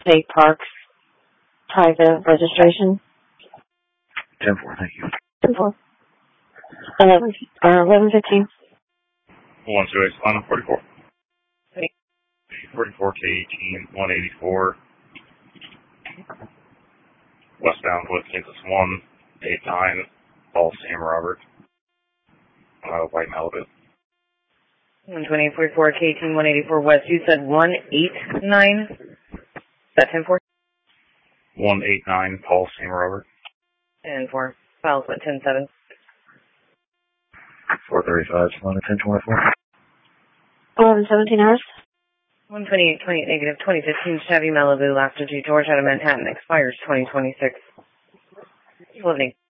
State Parks, private registration. 10-4, thank you. 10-4. 11-15. 128, Atlanta, 44. 44, K18, 184. Westbound with Kansas 189, Paul Sam Robert. White Malibu. 128, 44, K18, 184 West. You said 189? Is that 10-4? 189, Paul Sam Robert. 10-4. Files at 10-7. 435, Atlanta, 1024. 11-17 hours. 128, 28 negative, 2015 Chevy Malibu, last to George out of Manhattan, expires 2026. 11